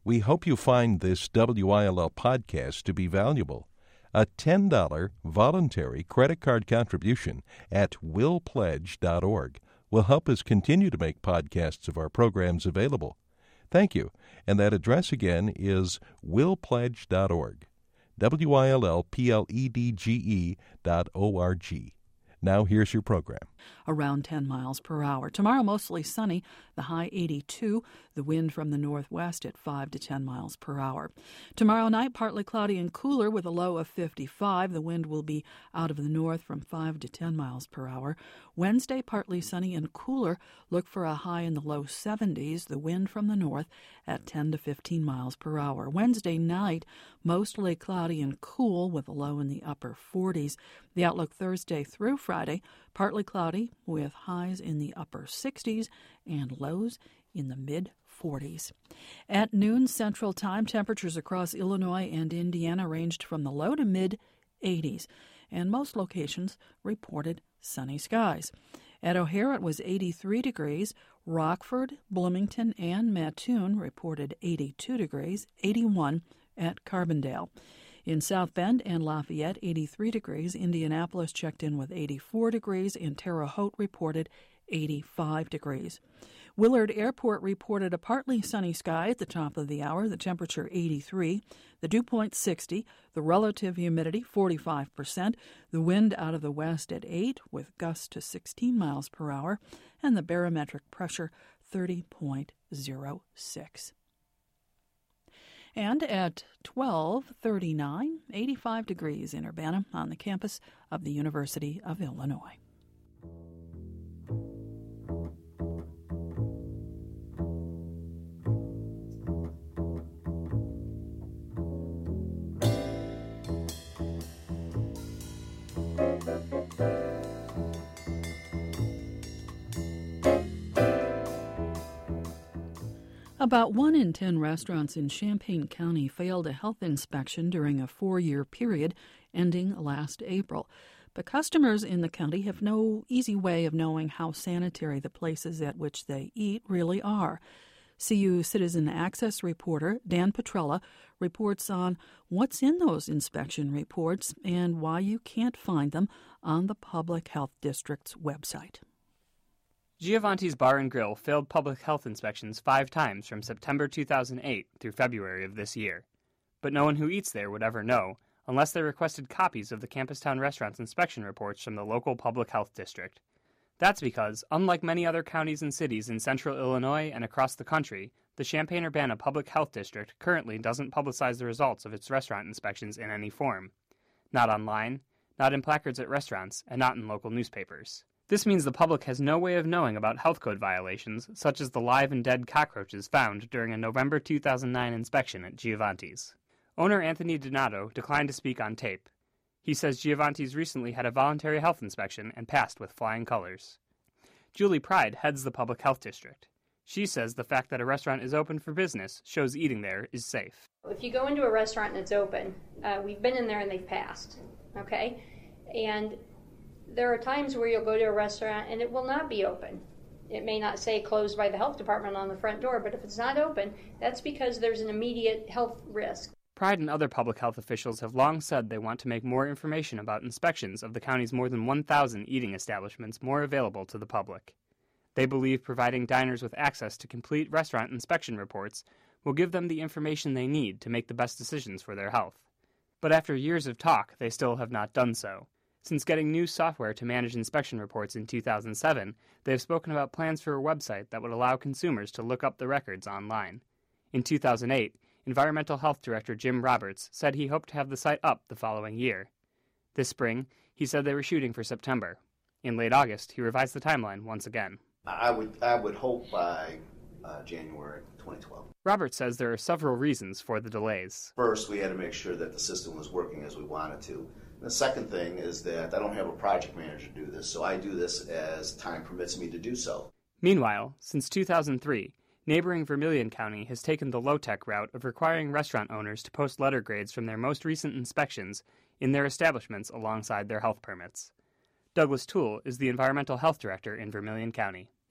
We hope you find this WILL podcast to be valuable. A $10 voluntary credit card contribution at willpledge.org will help us continue to make podcasts of our programs available. Thank you. And that address again is willpledge.org. WILLPLEDGE.org. Now here's your program. Around 10 miles per hour. Tomorrow, mostly sunny, the high 82, the wind from the northwest at 5 to 10 miles per hour. Tomorrow night, partly cloudy and cooler with a low of 55. The wind will be out of the north from 5 to 10 miles per hour. Wednesday, partly sunny and cooler. Look for a high in the low 70s, the wind from the north at 10 to 15 miles per hour. Wednesday night, mostly cloudy and cool with a low in the upper 40s. The outlook Thursday through Friday, partly cloudy with highs in the upper 60s and lows in the mid-40s. At noon Central Time, temperatures across Illinois and Indiana ranged from the low to mid-80s, and most locations reported sunny skies. At O'Hare, it was 83 degrees. Rockford, Bloomington, and Mattoon reported 82 degrees, 81 at Carbondale. In South Bend and Lafayette, 83 degrees. Indianapolis checked in with 84 degrees, and Terre Haute reported 85 degrees. Willard Airport reported a partly sunny sky at the top of the hour, the temperature 83, the dew point 60, the relative humidity 45%, the wind out of the west at 8 with gusts to 16 miles per hour, and the barometric pressure 30.06. And at 12:39, 85 degrees in Urbana on the campus of the University of Illinois. About 1 in 10 restaurants in Champaign County failed a health inspection during a 4-year period ending last April. But customers in the county have no easy way of knowing how sanitary the places at which they eat really are. CU Citizen Access reporter Dan Petrella reports on what's in those inspection reports and why you can't find them on the Public Health District's website. Giovanti's Bar and Grill failed public health inspections 5 times from September 2008 through February of this year. But no one who eats there would ever know, unless they requested copies of the Campustown Restaurant's inspection reports from the local public health district. That's because, unlike many other counties and cities in central Illinois and across the country, the Champaign-Urbana Public Health District currently doesn't publicize the results of its restaurant inspections in any form. Not online, not in placards at restaurants, and not in local newspapers. This means the public has no way of knowing about health code violations, such as the live and dead cockroaches found during a November 2009 inspection at Giovanti's. Owner Anthony Donato declined to speak on tape. He says Giovanti's recently had a voluntary health inspection and passed with flying colors. Julie Pride heads the Public Health District. She says the fact that a restaurant is open for business shows eating there is safe. If you go into a restaurant and it's open, we've been in there and they've passed, okay? And there are times where you'll go to a restaurant and it will not be open. It may not say closed by the health department on the front door, but if it's not open, that's because there's an immediate health risk. Pride and other public health officials have long said they want to make more information about inspections of the county's more than 1,000 eating establishments more available to the public. They believe providing diners with access to complete restaurant inspection reports will give them the information they need to make the best decisions for their health. But after years of talk, they still have not done so. Since getting new software to manage inspection reports in 2007, they have spoken about plans for a website that would allow consumers to look up the records online. In 2008, Environmental Health Director Jim Roberts said he hoped to have the site up the following year. This spring, he said they were shooting for September. In late August, he revised the timeline once again. I would hope by January 2012. Roberts says there are several reasons for the delays. First, we had to make sure that the system was working as we wanted to. The second thing is that I don't have a project manager to do this, so I do this as time permits me to do so. Meanwhile, since 2003, neighboring Vermilion County has taken the low-tech route of requiring restaurant owners to post letter grades from their most recent inspections in their establishments alongside their health permits. Douglas Toole is the Environmental Health Director in Vermilion County.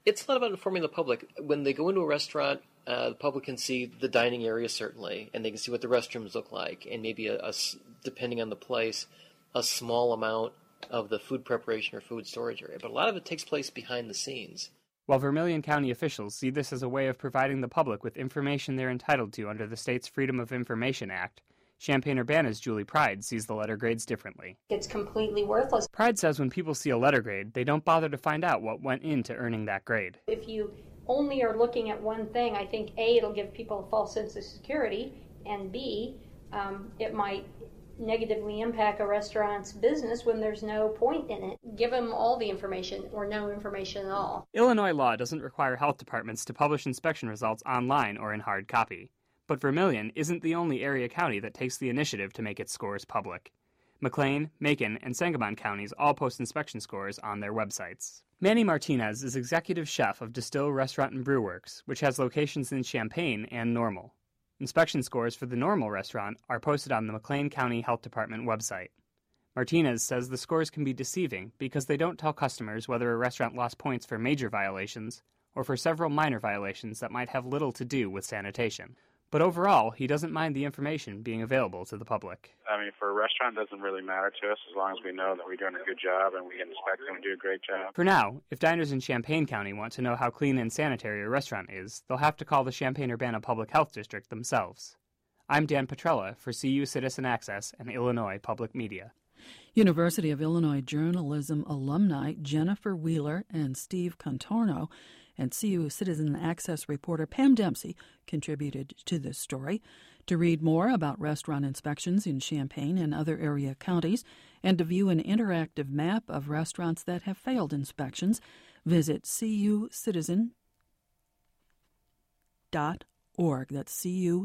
It's not about informing the public. When they go into a restaurant, the public can see the dining area, certainly, and they can see what the restrooms look like, and maybe, depending on the place, a small amount of the food preparation or food storage area. But a lot of it takes place behind the scenes. While Vermilion County officials see this as a way of providing the public with information they're entitled to under the state's Freedom of Information Act, Champaign-Urbana's Julie Pride sees the letter grades differently. It's completely worthless. Pride says when people see a letter grade, they don't bother to find out what went into earning that grade. If you only are looking at one thing, I think A, it'll give people a false sense of security, and B, it might negatively impact a restaurant's business when there's no point in it. Give them all the information or no information at all. Illinois law doesn't require health departments to publish inspection results online or in hard copy. But Vermilion isn't the only area county that takes the initiative to make its scores public. McLean, Macon, and Sangamon counties all post inspection scores on their websites. Manny Martinez is executive chef of Distill Restaurant and Brew Works, which has locations in Champaign and Normal. Inspection scores for the Normal restaurant are posted on the McLean County Health Department website. Martinez says the scores can be deceiving because they don't tell customers whether a restaurant lost points for major violations or for several minor violations that might have little to do with sanitation. But overall, he doesn't mind the information being available to the public. I mean, for a restaurant, it doesn't really matter to us as long as we know that we're doing a good job and we can inspect them and do a great job. For now, if diners in Champaign County want to know how clean and sanitary a restaurant is, they'll have to call the Champaign-Urbana Public Health District themselves. I'm Dan Petrella for CU Citizen Access and Illinois Public Media. University of Illinois journalism alumni Jennifer Wheeler and Steve Contorno and CU Citizen Access reporter Pam Dempsey contributed to this story. To read more about restaurant inspections in Champaign and other area counties and to view an interactive map of restaurants that have failed inspections, visit cucitizen.org. That's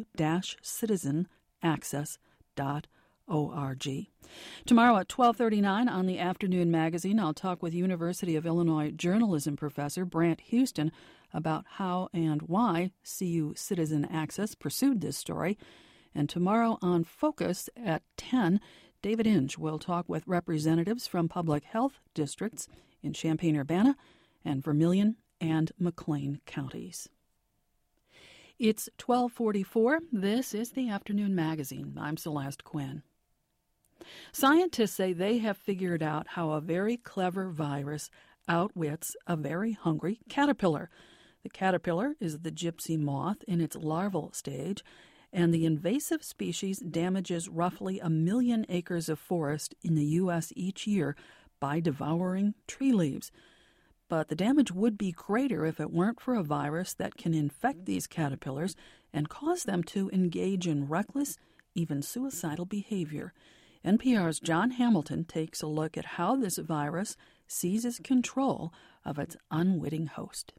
cu-citizenaccess.org. Tomorrow at 12:39 on the Afternoon Magazine, I'll talk with University of Illinois journalism professor Brant Houston about how and why CU Citizen Access pursued this story. And tomorrow on Focus at 10, David Inge will talk with representatives from public health districts in Champaign-Urbana and Vermilion and McLean counties. It's 12:44. This is the Afternoon Magazine. I'm Celeste Quinn. Scientists say they have figured out how a very clever virus outwits a very hungry caterpillar. The caterpillar is the gypsy moth in its larval stage, and the invasive species damages roughly 1 million acres of forest in the U.S. each year by devouring tree leaves. But the damage would be greater if it weren't for a virus that can infect these caterpillars and cause them to engage in reckless, even suicidal behavior. NPR's John Hamilton takes a look at how this virus seizes control of its unwitting host.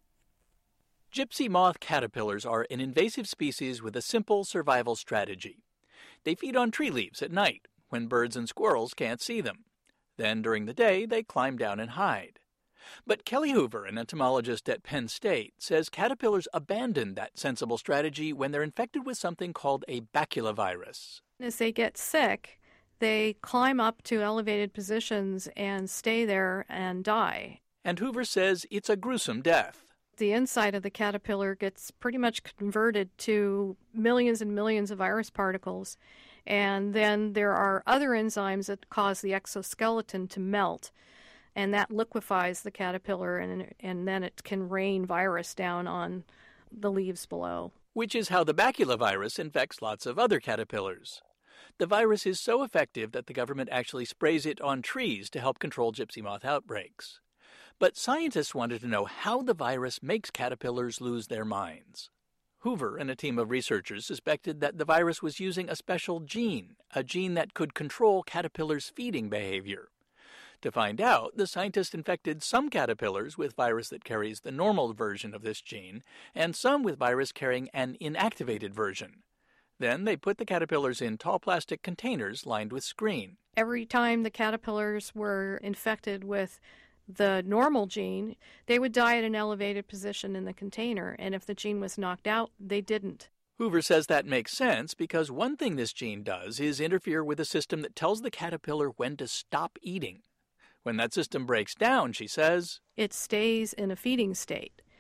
Gypsy moth caterpillars are an invasive species with a simple survival strategy. They feed on tree leaves at night, when birds and squirrels can't see them. Then, during the day, they climb down and hide. But Kelly Hoover, an entomologist at Penn State, says caterpillars abandon that sensible strategy when they're infected with something called a baculovirus. As they get sick, they climb up to elevated positions and stay there and die. And Hoover says it's a gruesome death. The inside of the caterpillar gets pretty much converted to millions and millions of virus particles. And then there are other enzymes that cause the exoskeleton to melt. And that liquefies the caterpillar, and then it can rain virus down on the leaves below. Which is how the baculovirus infects lots of other caterpillars. The virus is so effective that the government actually sprays it on trees to help control gypsy moth outbreaks. But scientists wanted to know how the virus makes caterpillars lose their minds. Hoover and a team of researchers suspected that the virus was using a special gene, a gene that could control caterpillars' feeding behavior. To find out, the scientists infected some caterpillars with virus that carries the normal version of this gene, and some with virus carrying an inactivated version. Then they put the caterpillars in tall plastic containers lined with screen. Every time the caterpillars were infected with the normal gene, they would die at an elevated position in the container, and if the gene was knocked out, they didn't. Hoover says that makes sense because one thing this gene does is interfere with a system that tells the caterpillar when to stop eating. When that system breaks down, she says, it stays in a feeding state.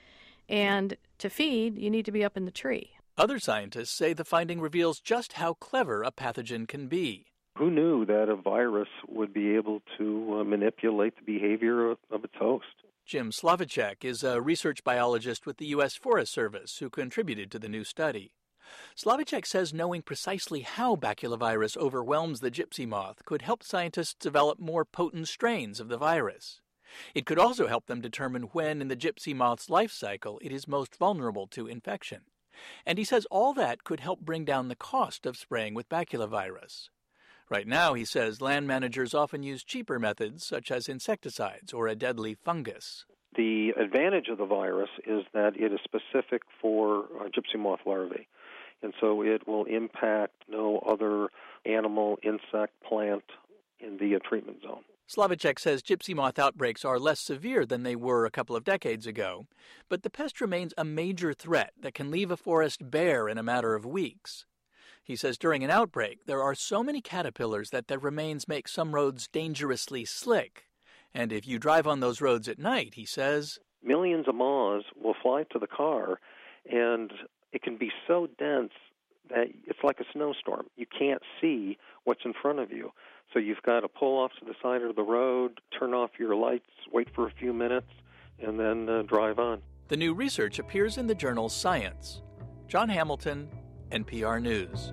And to feed, you need to be up in the tree. Other scientists say the finding reveals just how clever a pathogen can be. Who knew that a virus would be able to manipulate the behavior of its host? Jim Slavicek is a research biologist with the U.S. Forest Service who contributed to the new study. Slavicek says knowing precisely how baculovirus overwhelms the gypsy moth could help scientists develop more potent strains of the virus. It could also help them determine when in the gypsy moth's life cycle it is most vulnerable to infection. And he says all that could help bring down the cost of spraying with baculovirus. Right now, he says, land managers often use cheaper methods, such as insecticides or a deadly fungus. The advantage of the virus is that it is specific for gypsy moth larvae, and so it will impact no other animal, insect, plant in the treatment zone. Slavicek says gypsy moth outbreaks are less severe than they were a couple of decades ago, but the pest remains a major threat that can leave a forest bare in a matter of weeks. He says during an outbreak, there are so many caterpillars that their remains make some roads dangerously slick. And if you drive on those roads at night, he says, millions of moths will fly to the car, and it can be so dense that it's like a snowstorm. You can't see what's in front of you. So you've got to pull off to the side of the road, turn off your lights, wait for a few minutes, and then drive on. The new research appears in the journal Science. John Hamilton, NPR News.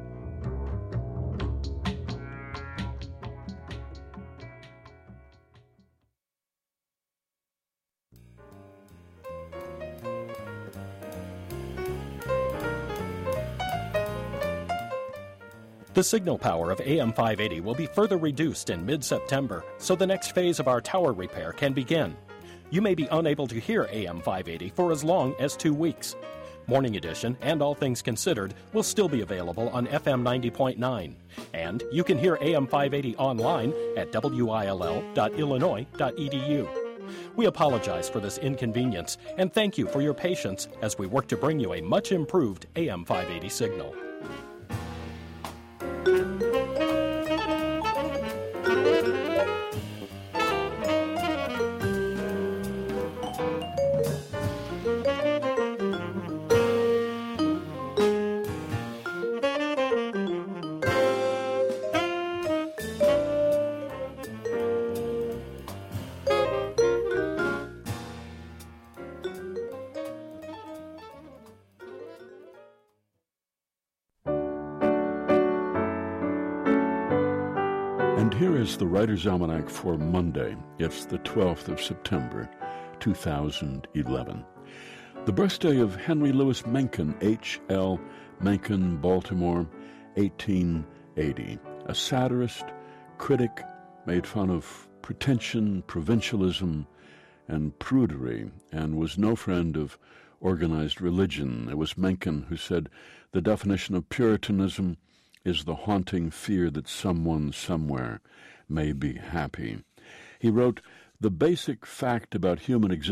The signal power of AM 580 will be further reduced in mid-September, so the next phase of our tower repair can begin. You may be unable to hear AM 580 for as long as 2 weeks. Morning Edition and All Things Considered will still be available on FM 90.9. And you can hear AM 580 online at will.illinois.edu. We apologize for this inconvenience and thank you for your patience as we work to bring you a much improved AM 580 signal. And here is the Writer's Almanac for Monday. It's the 12th of September, 2011. The birthday of Henry Louis Mencken, H.L. Mencken, Baltimore, 1880. A satirist, critic, made fun of pretension, provincialism, and prudery, and was no friend of organized religion. It was Mencken who said, "The definition of Puritanism is the haunting fear that someone somewhere may be happy." He wrote, "The basic fact about human existence